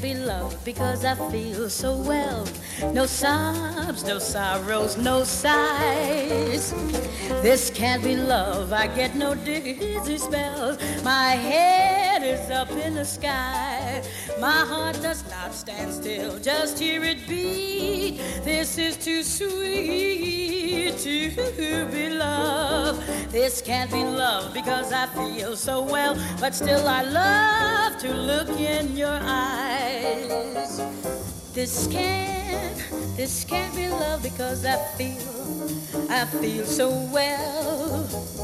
be love because I feel so well. No sobs, no sorrows, no sighs. This can't be love, I get no dizzy spells. My head is up in the sky. My heart does not stand still, just hear it beat. This is too sweet to be love. This can't be love because I feel so well, but still I love to look in your eyes. This can't be love because I feel so well.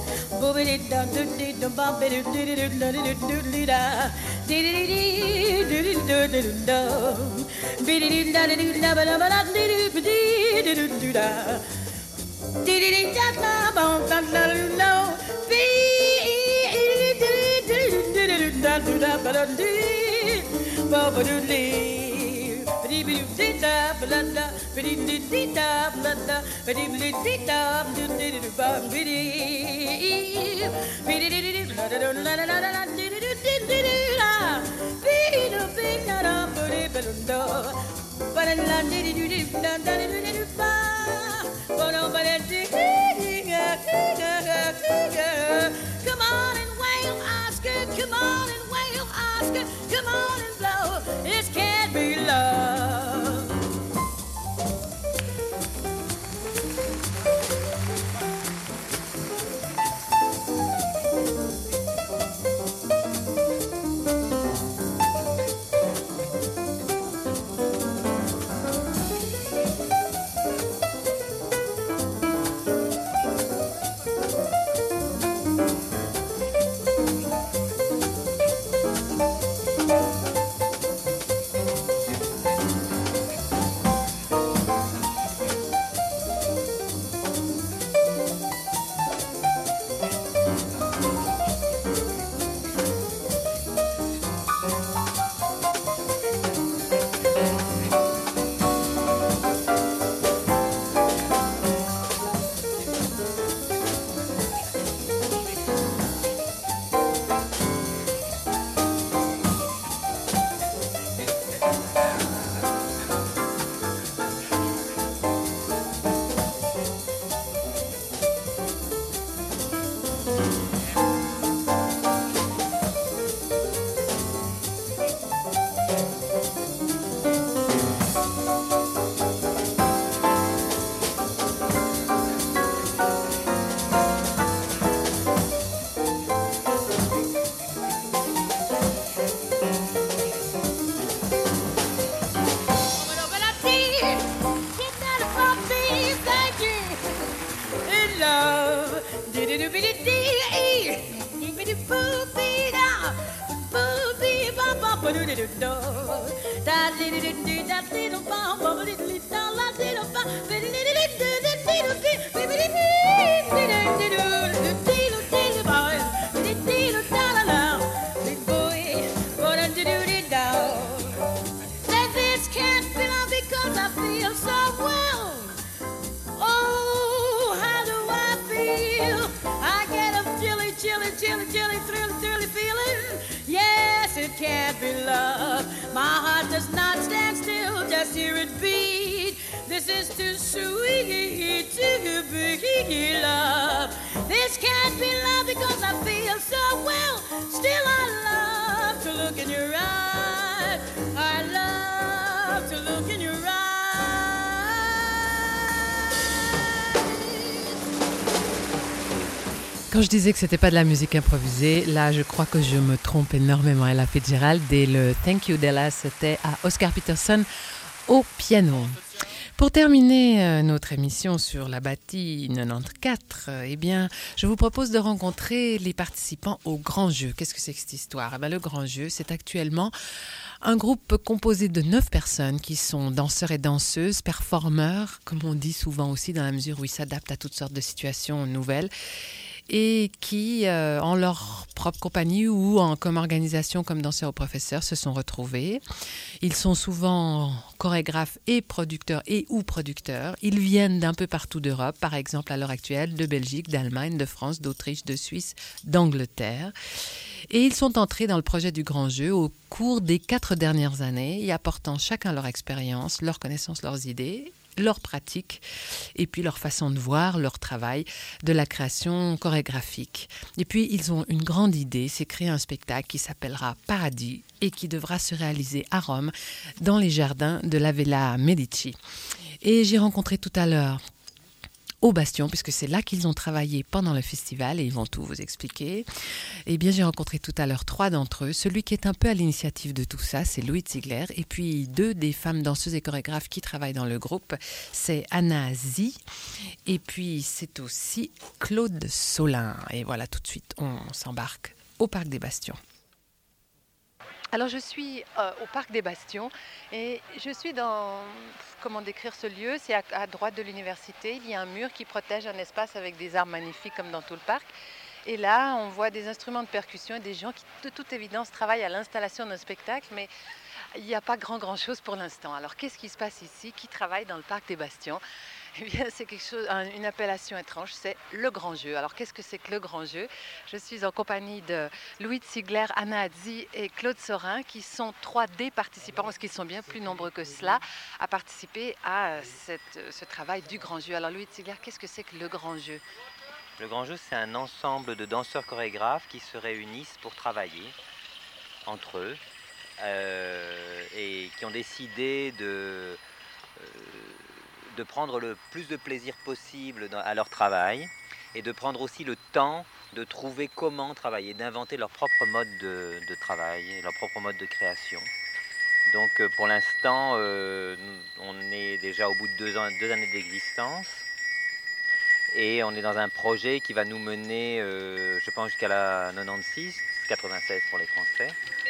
Come on and wave, Oscar. Come on and wave, Oscar. Come on and blow. This can't be love. Can't be love. My heart does not stand still, just hear it beat. This is too sweet to be love. This can't be love because I feel so well. Still I love to look in your eyes. I love to look in your eyes. Quand je disais que c'était pas de la musique improvisée, là je crois que je me trompe énormément. Ella Fitzgerald et le Thank You Della, c'était à Oscar Peterson au piano. Pour terminer notre émission sur la Bâtie 94, eh bien, je vous propose de rencontrer les participants au Grand Jeu. Qu'est-ce que c'est que cette histoire ? Eh bien, le Grand Jeu, c'est actuellement un groupe composé de 9 personnes qui sont danseurs et danseuses, performeurs, comme on dit souvent aussi dans la mesure où ils s'adaptent à toutes sortes de situations nouvelles, et qui, en leur propre compagnie ou comme organisation, comme danseurs ou professeurs, se sont retrouvés. Ils sont souvent chorégraphes et producteurs ou producteurs. Ils viennent d'un peu partout d'Europe, par exemple à l'heure actuelle, de Belgique, d'Allemagne, de France, d'Autriche, de Suisse, d'Angleterre. Et ils sont entrés dans le projet du grand jeu au cours des 4 dernières années, y apportant chacun leur expérience, leurs connaissances, leurs idées, leurs pratiques et puis leur façon de voir leur travail de la création chorégraphique. Et puis ils ont une grande idée, c'est créer un spectacle qui s'appellera Paradis et qui devra se réaliser à Rome dans les jardins de la Villa Medici. Et j'ai rencontré tout à l'heure au Bastion, puisque c'est là qu'ils ont travaillé pendant le festival et ils vont tout vous expliquer. Eh bien, j'ai rencontré tout à l'heure 3 d'entre eux. Celui qui est un peu à l'initiative de tout ça, c'est Louis Ziegler. Et puis 2 des femmes danseuses et chorégraphes qui travaillent dans le groupe, c'est Anna Zi. Et puis c'est aussi Claude Solin. Et voilà, tout de suite, on s'embarque au Parc des Bastions. Alors je suis au Parc des Bastions et je suis dans, comment décrire ce lieu, c'est à droite de l'université, il y a un mur qui protège un espace avec des arbres magnifiques comme dans tout le parc. Et là on voit des instruments de percussion et des gens qui de toute évidence travaillent à l'installation d'un spectacle, mais il n'y a pas grand chose pour l'instant. Alors qu'est-ce qui se passe ici? Qui travaille dans le Parc des Bastions? Eh bien, c'est quelque chose, une appellation étrange, c'est le grand jeu. Alors, qu'est-ce que c'est que le grand jeu? Je suis en compagnie de Louis Ziegler, Anna Hadzi et Claude Sorin, qui sont 3 des participants, parce qu'ils sont bien plus nombreux que cela, à participer à ce travail du grand jeu. Alors, Louis Ziegler, qu'est-ce que c'est que le grand jeu? Le grand jeu, c'est un ensemble de danseurs chorégraphes qui se réunissent pour travailler entre eux et qui ont décidé de prendre le plus de plaisir possible à leur travail et de prendre aussi le temps de trouver comment travailler, d'inventer leur propre mode de travail, leur propre mode de création. Donc pour l'instant, on est déjà au bout de 2 années d'existence et on est dans un projet qui va nous mener, je pense, jusqu'à la 96, 96 pour les Français,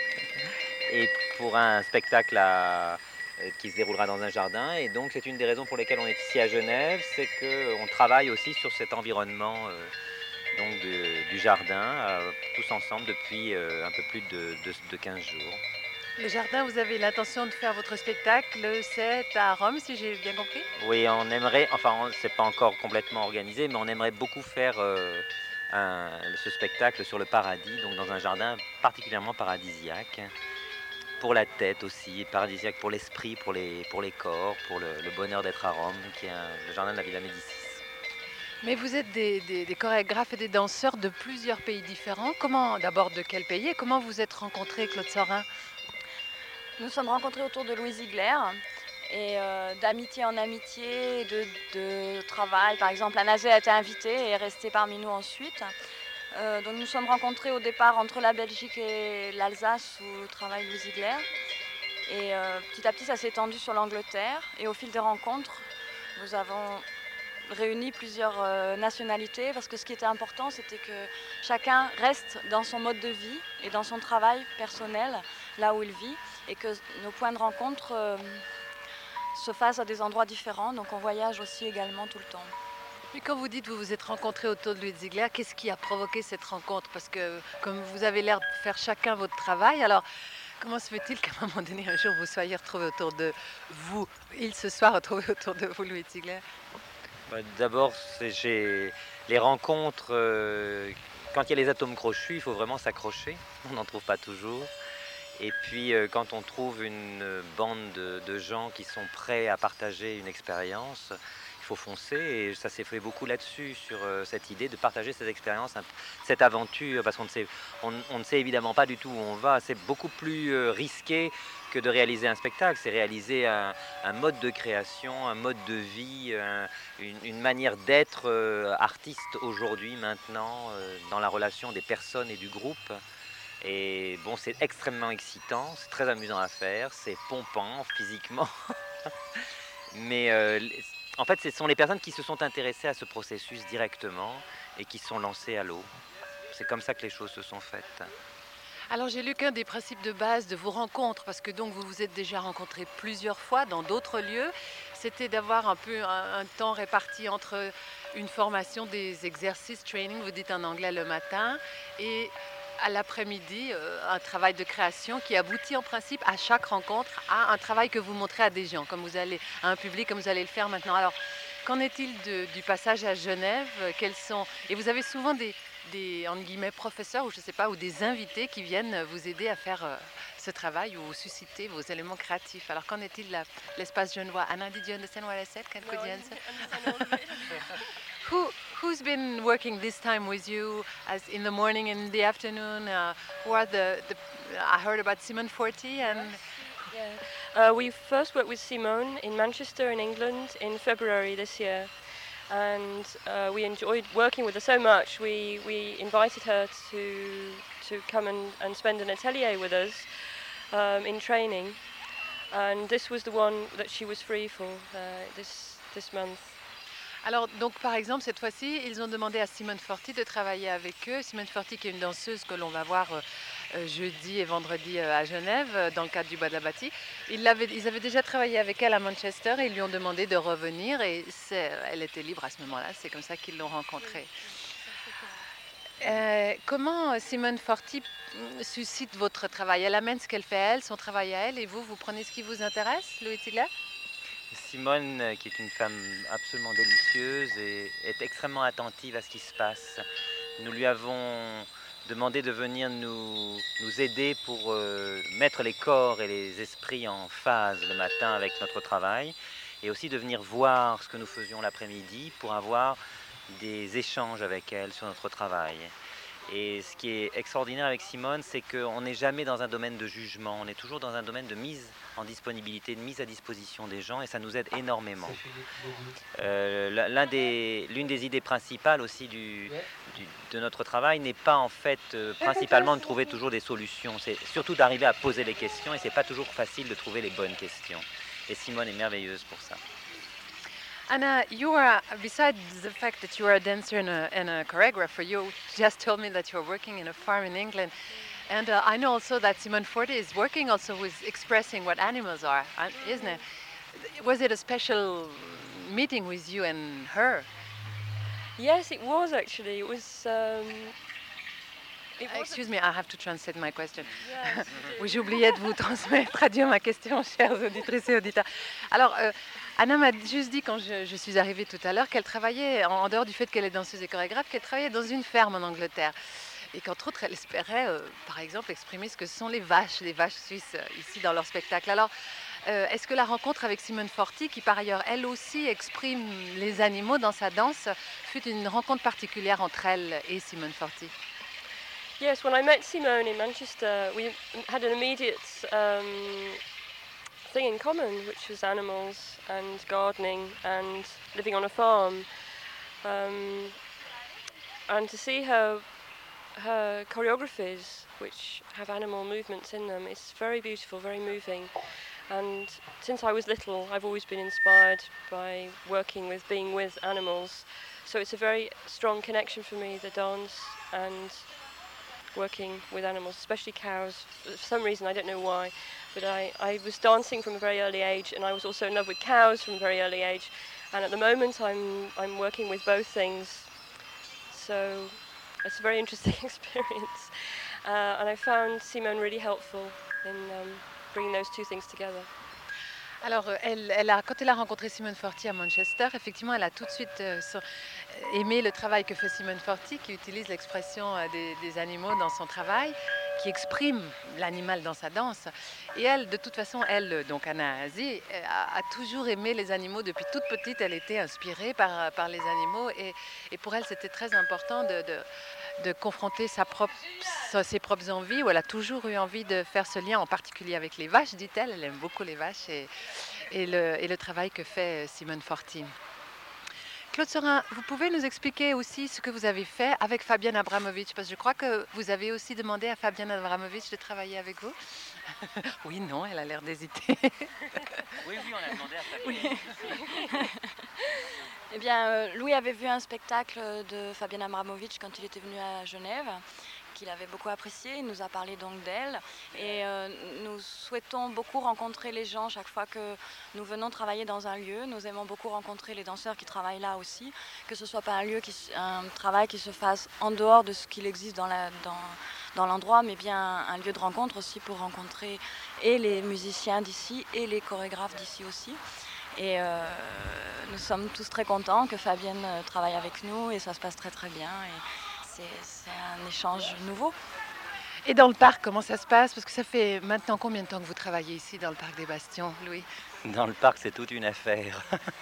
et pour un spectacle qui se déroulera dans un jardin. Et donc c'est une des raisons pour lesquelles on est ici à Genève, c'est qu'on travaille aussi sur cet environnement du jardin, tous ensemble depuis un peu plus de 15 jours. Le jardin, vous avez l'intention de faire votre spectacle, c'est à Rome, si j'ai bien compris? Oui, on aimerait, enfin c'est pas encore complètement organisé, mais on aimerait beaucoup faire ce spectacle sur le paradis, donc dans un jardin particulièrement paradisiaque. Pour la tête aussi, paradisiaque pour l'esprit, pour les corps, pour le bonheur d'être à Rome, qui est le jardin de la Villa Médicis. Mais vous êtes des chorégraphes et des danseurs de plusieurs pays différents. Comment, d'abord, de quel pays et comment vous êtes rencontrés, Claude Sorin? Nous sommes rencontrés autour de Louis Ziegler et d'amitié en amitié, de travail. Par exemple, Anna Zé a été invitée et est restée parmi nous ensuite. Donc nous sommes rencontrés au départ entre la Belgique et l'Alsace où travaille Louis Ziegler. Et petit à petit, ça s'est étendu sur l'Angleterre. Et au fil des rencontres, nous avons réuni plusieurs nationalités parce que ce qui était important, c'était que chacun reste dans son mode de vie et dans son travail personnel, là où il vit, et que nos points de rencontre se fassent à des endroits différents. Donc on voyage aussi également tout le temps. Mais quand vous dites que vous vous êtes rencontrés autour de Louis Ziegler, qu'est-ce qui a provoqué cette rencontre? Parce que comme vous avez l'air de faire chacun votre travail, alors comment se fait-il qu'à un moment donné, un jour, vous soyez retrouvés autour de vous, il se soit retrouvé autour de vous, Louis Ziegler? D'abord, les rencontres, quand il y a les atomes crochus, il faut vraiment s'accrocher, on n'en trouve pas toujours. Et puis quand on trouve une bande de gens qui sont prêts à partager une expérience, il faut foncer, et ça s'est fait beaucoup là-dessus, sur cette idée de partager cette expérience, cette aventure, parce qu'on ne sait évidemment pas du tout où on va. C'est beaucoup plus risqué que de réaliser un spectacle, c'est réaliser un mode de création, un mode de vie, une manière d'être artiste aujourd'hui, maintenant, dans la relation des personnes et du groupe. Et bon, c'est extrêmement excitant, c'est très amusant à faire, c'est pompant physiquement, mais en fait, ce sont les personnes qui se sont intéressées à ce processus directement et qui se sont lancées à l'eau. C'est comme ça que les choses se sont faites. Alors j'ai lu qu'un des principes de base de vos rencontres, parce que donc vous vous êtes déjà rencontrés plusieurs fois dans d'autres lieux, c'était d'avoir un peu un temps réparti entre une formation, des exercices, training, vous dites en anglais, le matin, et à l'après-midi, un travail de création qui aboutit en principe à chaque rencontre à un travail que vous montrez à des gens, comme vous allez à un public, comme vous allez le faire maintenant. Alors, Qu'en est-il du passage à Genève? Et vous avez souvent des entre guillemets, professeurs ou je sais pas, ou des invités qui viennent vous aider à faire ce travail ou susciter vos éléments créatifs. Alors qu'en est-il de l'espace genevois? Anna, did you understand what I said? Could you answer? Who's been working this time with you, as in the morning and in the afternoon? Who are I heard about Simone Forti and. Yeah. We first worked with Simone in Manchester in England in February this year, and we enjoyed working with her so much we invited her to come and spend an atelier with us in training, and this was the one that she was free for this month. Alors, donc, par exemple, cette fois-ci, ils ont demandé à Simone Forti de travailler avec eux. Simone Forti, qui est une danseuse que l'on va voir jeudi et vendredi à Genève, dans le cadre du Bois de la Bâtie. Ils avaient déjà travaillé avec elle à Manchester et ils lui ont demandé de revenir. Et elle était libre à ce moment-là. C'est comme ça qu'ils l'ont rencontrée. Comment Simone Forti suscite votre travail? Elle amène ce qu'elle fait elle, son travail à elle, et vous prenez ce qui vous intéresse, Louis Ziegler? Simone, qui est une femme absolument délicieuse et est extrêmement attentive à ce qui se passe. Nous lui avons demandé de venir nous aider pour mettre les corps et les esprits en phase le matin avec notre travail, et aussi de venir voir ce que nous faisions l'après-midi pour avoir des échanges avec elle sur notre travail. Et ce qui est extraordinaire avec Simone, c'est qu'on n'est jamais dans un domaine de jugement, on est toujours dans un domaine de mise en disponibilité, de mise à disposition des gens, et ça nous aide énormément. L'une des idées principales aussi de notre travail n'est pas en fait principalement de trouver toujours des solutions, c'est surtout d'arriver à poser les questions, et c'est pas toujours facile de trouver les bonnes questions. Et Simone est merveilleuse pour ça. Anna, you are, besides the fact that you are a dancer and a choreographer, you just told me that you're working in a farm in England. And I know also that Simone Forti is working also with expressing what animals are, isn't it? Was it a special meeting with you and her? Yes, it was actually. It was... Excuse me, I have to translate my question. Yes. Oui, j'ai oublié de vous traduire ma question, chers auditrices et auditeurs. Alors, Anna m'a juste dit quand je suis arrivée tout à l'heure qu'elle travaillait, en dehors du fait qu'elle est danseuse et chorégraphe, qu'elle travaillait dans une ferme en Angleterre. Et qu'entre autres, elle espérait, par exemple, exprimer ce que sont les vaches suisses ici dans leur spectacle. Alors, est-ce que la rencontre avec Simone Forti, qui par ailleurs, elle aussi, exprime les animaux dans sa danse, fut une rencontre particulière entre elle et Simone Forti? Yes, when I met Simone in Manchester, we had an immediate thing in common, which was animals and gardening and living on a farm. And to see her choreographies, which have animal movements in them, is very beautiful, very moving. And since I was little, I've always been inspired by being with animals. So it's a very strong connection for me, the dance and working with animals, especially cows. For some reason, I don't know why, but I was dancing from a very early age, and I was also in love with cows from a very early age. And at the moment, I'm working with both things. So it's a very interesting experience. And I found Simone really helpful in bringing those two things together. Alors, quand elle a rencontré Simone Forti à Manchester, effectivement, elle a tout de suite aimé le travail que fait Simone Forti, qui utilise l'expression des animaux dans son travail, qui exprime l'animal dans sa danse. Et elle, de toute façon, donc Anna Azie, a toujours aimé les animaux. Depuis toute petite, elle était inspirée par les animaux. Et pour elle, c'était très important de confronter ses propres envies, où elle a toujours eu envie de faire ce lien, en particulier avec les vaches, dit-elle. Elle aime beaucoup les vaches et le travail que fait Simone Forti. Claude Sorin, vous pouvez nous expliquer aussi ce que vous avez fait avec Fabienne Abramovic, parce que je crois que vous avez aussi demandé à Fabienne Abramovic de travailler avec vous. Oui, non, elle a l'air d'hésiter. Oui, on a demandé à Fabienne. Oui. Eh bien, Louis avait vu un spectacle de Fabienne Abramovic quand il était venu à Genève, qu'il avait beaucoup apprécié. Il nous a parlé donc d'elle. Et nous souhaitons beaucoup rencontrer les gens chaque fois que nous venons travailler dans un lieu. Nous aimons beaucoup rencontrer les danseurs qui travaillent là aussi, que ce ne soit pas un travail qui se fasse en dehors de ce qu'il existe dans l'endroit, mais bien un lieu de rencontre aussi pour rencontrer et les musiciens d'ici et les chorégraphes d'ici aussi. Et nous sommes tous très contents que Fabienne travaille avec nous et ça se passe très très bien. Et c'est un échange nouveau. Et dans le parc, comment ça se passe? Parce que ça fait maintenant combien de temps que vous travaillez ici dans le parc des Bastions, Louis? Dans le parc, c'est toute une affaire.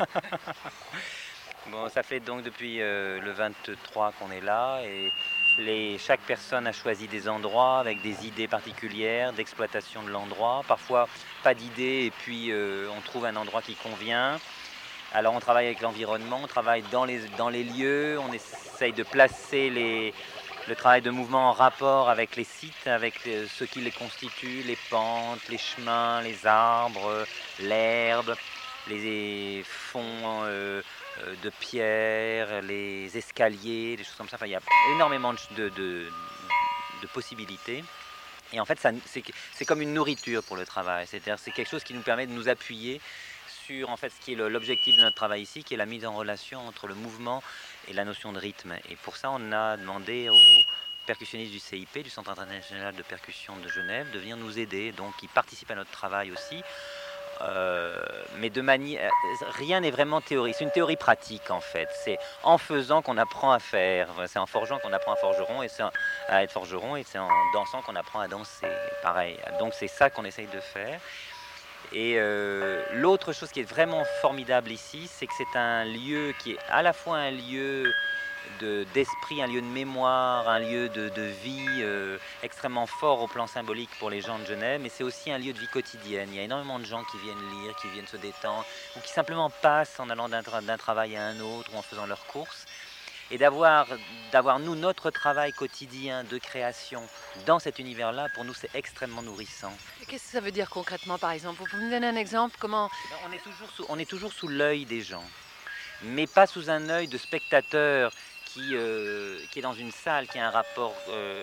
Bon, ça fait donc depuis le 23 qu'on est là et chaque personne a choisi des endroits avec des idées particulières d'exploitation de l'endroit. Parfois, pas d'idées et puis on trouve un endroit qui convient. Alors on travaille avec l'environnement, on travaille dans les lieux, on essaye de placer le travail de mouvement en rapport avec les sites, avec ce qui les constituent, les pentes, les chemins, les arbres, l'herbe, les fonds de pierre, les escaliers, des choses comme ça. Enfin, il y a énormément de possibilités. Et en fait, c'est comme une nourriture pour le travail. C'est-à-dire, c'est quelque chose qui nous permet de nous appuyer sur en fait, ce qui est l'objectif de notre travail ici, qui est la mise en relation entre le mouvement et la notion de rythme. Et pour ça, on a demandé aux percussionnistes du CIP, du Centre international de percussion de Genève, de venir nous aider. Donc, ils participent à notre travail aussi. Mais de manière, rien n'est vraiment théorie. C'est une théorie pratique en fait. C'est en faisant qu'on apprend à faire. C'est en forgeant qu'on apprend à être forgeron, et c'est en dansant qu'on apprend à danser. Pareil. Donc c'est ça qu'on essaye de faire. Et l'autre chose qui est vraiment formidable ici, c'est que c'est un lieu qui est à la fois un lieu d'esprit, un lieu de mémoire, un lieu de vie extrêmement fort au plan symbolique pour les gens de Genève, mais c'est aussi un lieu de vie quotidienne. Il y a énormément de gens qui viennent lire, qui viennent se détendre, ou qui simplement passent en allant d'un travail à un autre ou en faisant leurs courses. Et d'avoir nous notre travail quotidien de création dans cet univers-là, pour nous c'est extrêmement nourrissant. Qu'est-ce que ça veut dire concrètement, par exemple? Vous pouvez me donner un exemple? Comment? On est toujours sous l'œil des gens, mais pas sous un œil de spectateur qui est dans une salle, qui a un rapport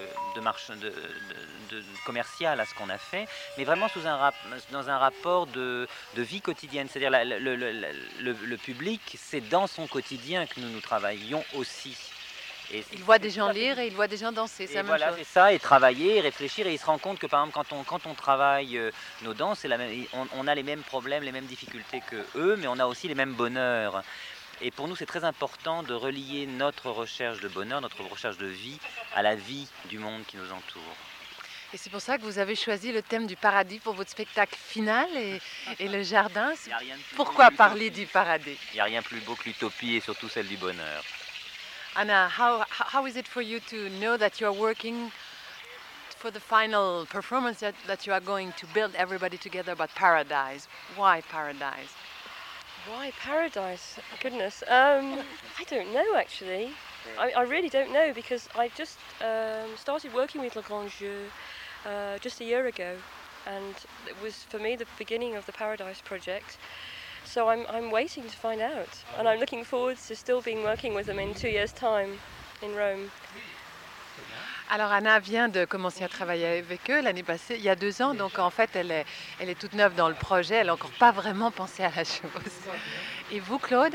de commercial à ce qu'on a fait, mais vraiment dans un rapport de vie quotidienne. C'est-à-dire le public, c'est dans son quotidien que nous travaillons aussi. Et il voit des gens lire et il voit des gens danser, c'est la même chose. C'est ça, et travailler, et réfléchir, et il se rend compte que par exemple quand on travaille nos danses, on a les mêmes problèmes, les mêmes difficultés que eux, mais on a aussi les mêmes bonheurs. Et pour nous, c'est très important de relier notre recherche de bonheur, notre recherche de vie, à la vie du monde qui nous entoure. Et c'est pour ça que vous avez choisi le thème du paradis pour votre spectacle final et le jardin. Pourquoi parler du paradis? Il n'y a rien de plus beau que l'utopie et surtout celle du bonheur. Anna, how is it for you to know that you are working for the final performance that you are going to build everybody together about paradise? Why paradise? Why paradise? Goodness, I don't know actually. I really don't know because I just started working with Le Grand Jeu just a year ago, and it was for me the beginning of the Paradise project. So I'm waiting to find out, and I'm looking forward to still being working with them in 2 years' time in Rome. Alors Anna vient de commencer à travailler avec eux l'année passée, il y a 2 ans, donc en fait elle est toute neuve dans le projet, elle n'a encore pas vraiment pensé à la chose. Et vous, Claude?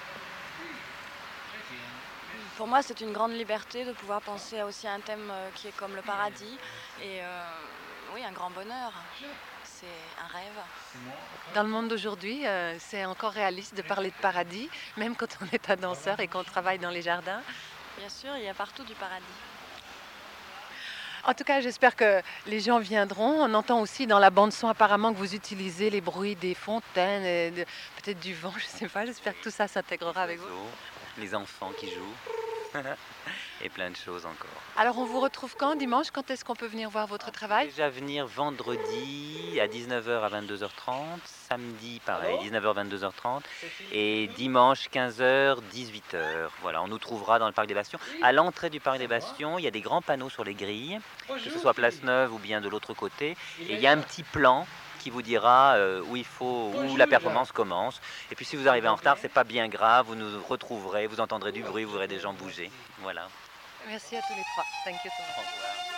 Pour moi, c'est une grande liberté de pouvoir penser aussi à un thème qui est comme le paradis et oui, un grand bonheur. C'est un rêve. Dans le monde d'aujourd'hui, c'est encore réaliste de parler de paradis, même quand on est un danseur et qu'on travaille dans les jardins? Bien sûr, il y a partout du paradis. En tout cas, j'espère que les gens viendront. On entend aussi dans la bande-son apparemment que vous utilisez les bruits des fontaines, et peut-être du vent, je ne sais pas. J'espère que tout ça s'intégrera avec vous. Les enfants qui jouent et plein de choses encore. Alors, on vous retrouve quand? Dimanche? Quand est-ce qu'on peut venir voir votre travail? Déjà venir vendredi à 19h à 22h30, samedi pareil, 19h 22h30 et dimanche 15h 18h. Voilà, on nous trouvera dans le parc des Bastions. À l'entrée du parc des Bastions, il y a des grands panneaux sur les grilles, que ce soit Place Neuve ou bien de l'autre côté, et il y a un petit plan qui vous dira où la performance commence. Et puis si vous arrivez en retard, c'est pas bien grave, vous nous retrouverez, vous entendrez du bruit, vous verrez des gens bouger. Voilà. Merci à tous les trois. Thank you so much. Au revoir.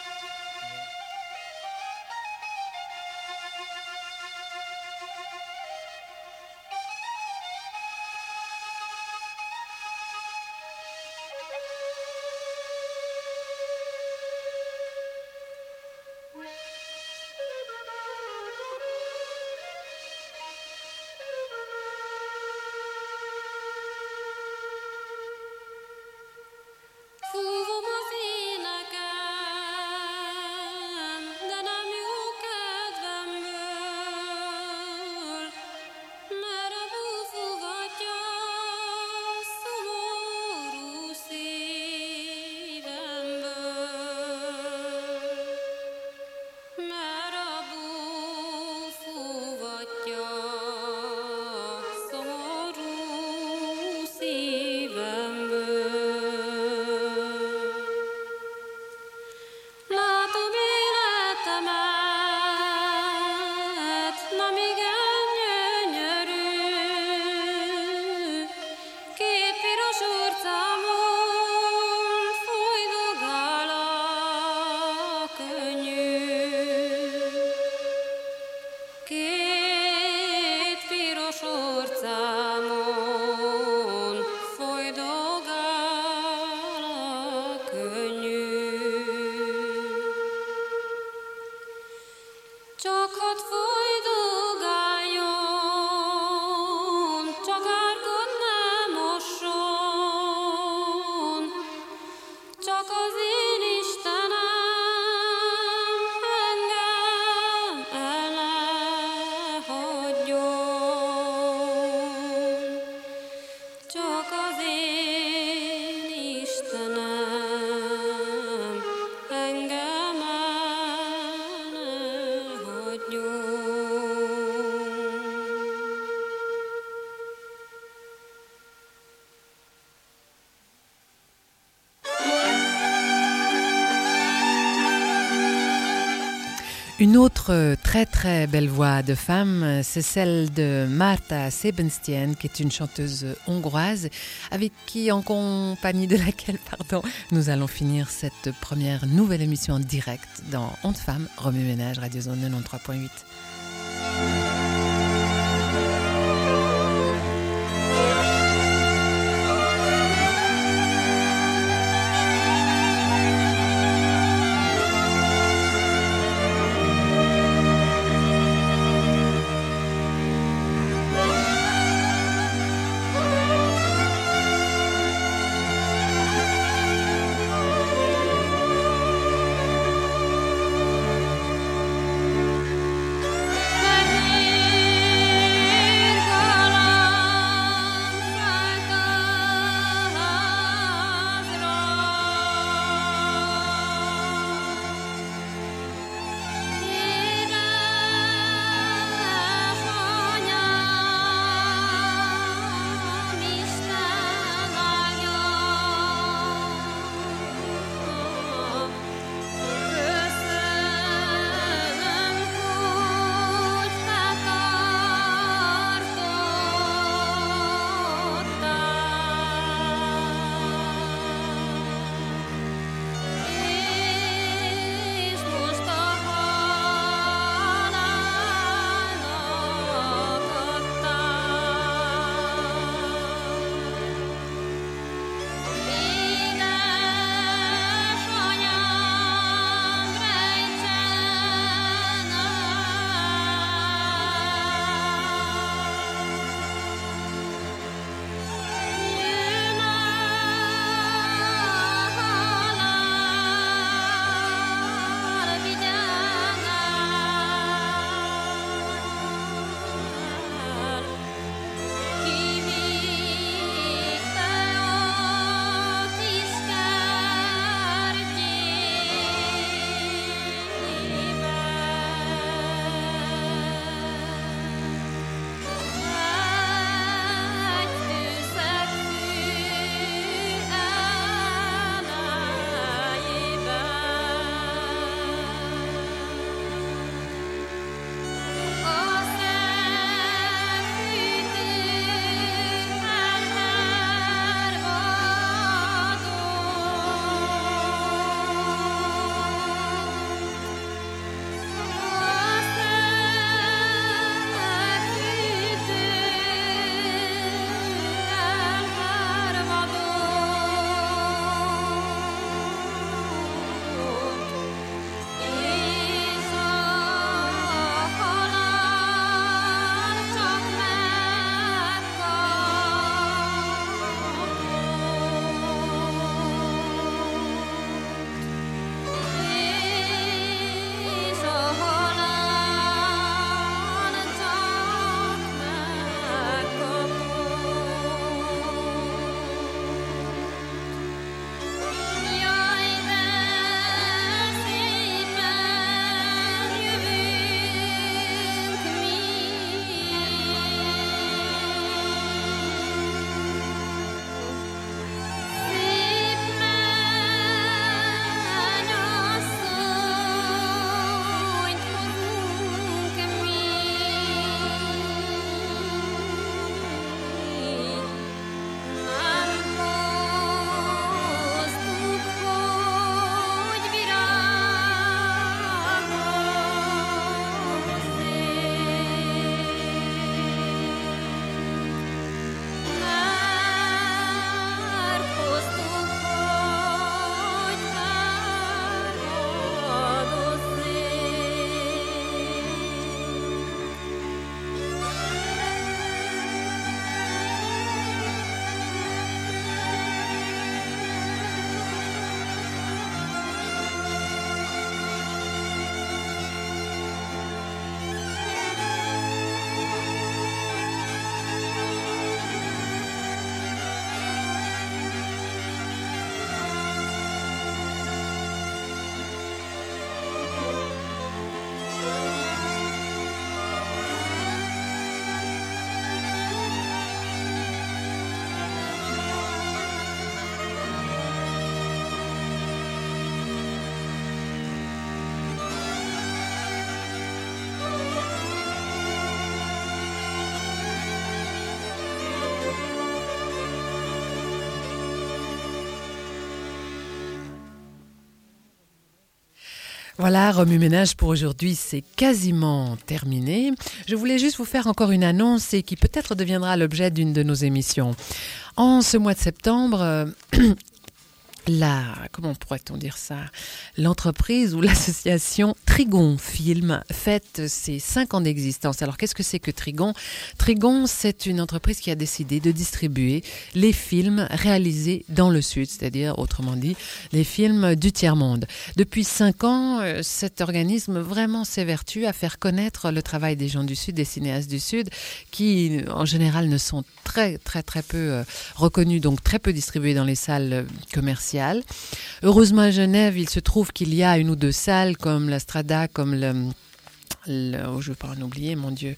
Une autre très très belle voix de femme, c'est celle de Marta Sebenstién, qui est une chanteuse hongroise, avec qui, en compagnie de laquelle, nous allons finir cette première nouvelle émission en direct dans Ondes Femmes, Remue Ménage, Radio Zone 93.8. Voilà, Remue Ménage pour aujourd'hui, c'est quasiment terminé. Je voulais juste vous faire encore une annonce et qui peut-être deviendra l'objet d'une de nos émissions. En ce mois de septembre, comment pourrait-on dire ça, l'entreprise ou l'association Trigon Film fête ses 5 ans d'existence. Alors qu'est-ce que c'est que Trigon ? Trigon, c'est une entreprise qui a décidé de distribuer les films réalisés dans le Sud, c'est-à-dire, autrement dit, les films du tiers-monde. Depuis 5 ans, cet organisme vraiment s'évertue à faire connaître le travail des gens du Sud, des cinéastes du Sud, qui en général ne sont très peu reconnus, donc très peu distribués dans les salles commerciales. Heureusement à Genève, il se trouve qu'il y a 1 ou 2 salles comme la Strada, comme je ne veux pas en oublier, mon Dieu,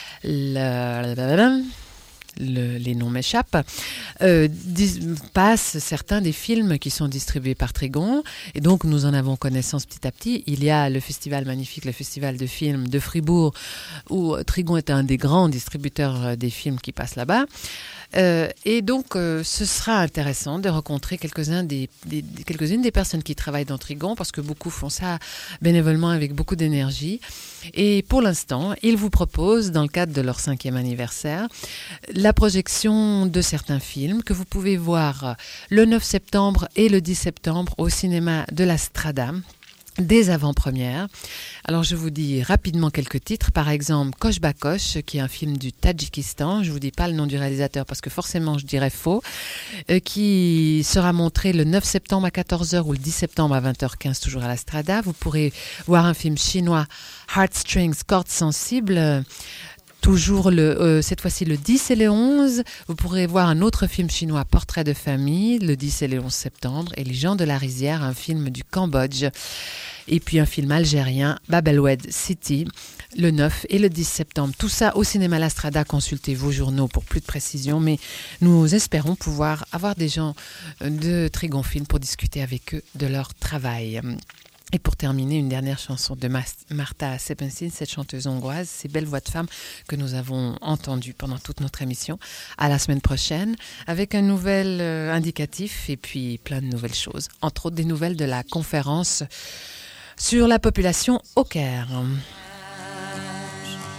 les noms m'échappent, passent certains des films qui sont distribués par Trigon, et donc nous en avons connaissance petit à petit. Il y a le festival magnifique, le festival de films de Fribourg, où Trigon est un des grands distributeurs des films qui passent là-bas. Et donc, ce sera intéressant de rencontrer quelques-unes des personnes qui travaillent dans Trigon, parce que beaucoup font ça bénévolement avec beaucoup d'énergie. Et pour l'instant, ils vous proposent, dans le cadre de leur 5e anniversaire, la projection de certains films que vous pouvez voir le 9 septembre et le 10 septembre au cinéma de la Strada. Des avant-premières. Alors je vous dis rapidement quelques titres. Par exemple, Kosh Bakosh, qui est un film du Tadjikistan. Je vous dis pas le nom du réalisateur parce que forcément je dirais faux. Qui sera montré le 9 septembre à 14h ou le 10 septembre à 20h15, toujours à la Strada. Vous pourrez voir un film chinois, Heartstrings, cordes sensibles. Toujours cette fois-ci le 10 et le 11. Vous pourrez voir un autre film chinois, Portrait de famille, le 10 et le 11 septembre. Et Les gens de la rizière, un film du Cambodge. Et puis un film algérien, Babelwed City, le 9 et le 10 septembre. Tout ça au cinéma La Strada. Consultez vos journaux pour plus de précisions. Mais nous espérons pouvoir avoir des gens de Trigon Film pour discuter avec eux de leur travail. Et pour terminer, une dernière chanson de Martha Sepensin, cette chanteuse hongroise, ces belles voix de femmes que nous avons entendues pendant toute notre émission. À la semaine prochaine, avec un nouvel indicatif et puis plein de nouvelles choses. Entre autres, des nouvelles de la conférence sur la population au Caire.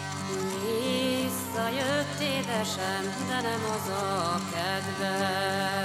Visszajöttél, de sem, de nem az a kedves.